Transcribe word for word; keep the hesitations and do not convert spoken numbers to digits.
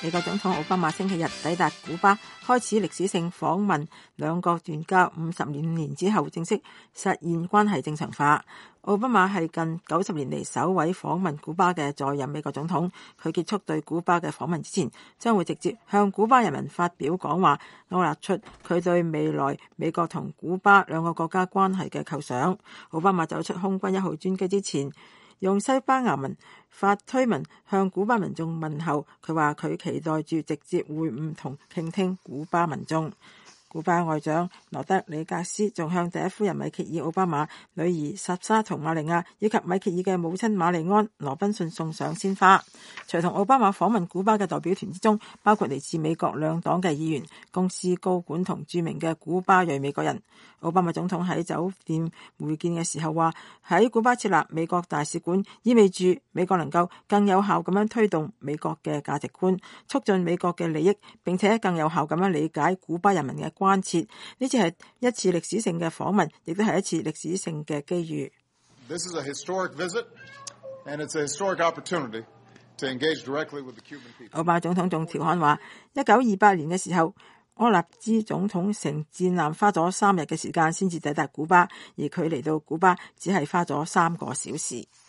美國總統奧巴馬星期日抵達古巴，開始歷史性訪問，兩國斷交五十年之後正式實現關係正常化。奧巴馬係近九十年嚟首位訪問古巴嘅在任美國總統。佢結束對古巴嘅訪問之前，將會直接向古巴人民發表講話，勾勒出佢對未來美國同古巴兩個國家關係嘅構想。奧巴馬走出空軍一號專機之前，用西班牙文發推文向古巴民眾問候。佢話佢期待住直接會晤同傾聽古巴民眾。古巴外長羅德里格斯仲向第一夫人米歇爾奧巴馬、女兒薩莎同瑪利亞以及米歇爾嘅母親瑪麗安羅賓遜送上鮮花。隨同奧巴馬訪問古巴嘅代表團之中，包括嚟自美國兩黨嘅議員、公司高管同著名嘅古巴裔美國人。奧巴馬總統喺酒店會見嘅時候話，喺古巴設立美國大使館意味住美國能夠更有效咁樣推動美國嘅價值觀，促進美國嘅利益，並且更有效咁樣理解古巴人民嘅關切。呢次係一次歷史性嘅訪問，亦都係一次歷史性嘅機遇。 This is a historic visit, and it's a historic opportunity to engage directly with the Cuban people. 奧巴馬總統仲調侃話，一九二八年嘅時候，柯納茲總統乘戰艦花咗三日嘅時間先至抵達古巴，而佢嚟到古巴只係花咗三個小時。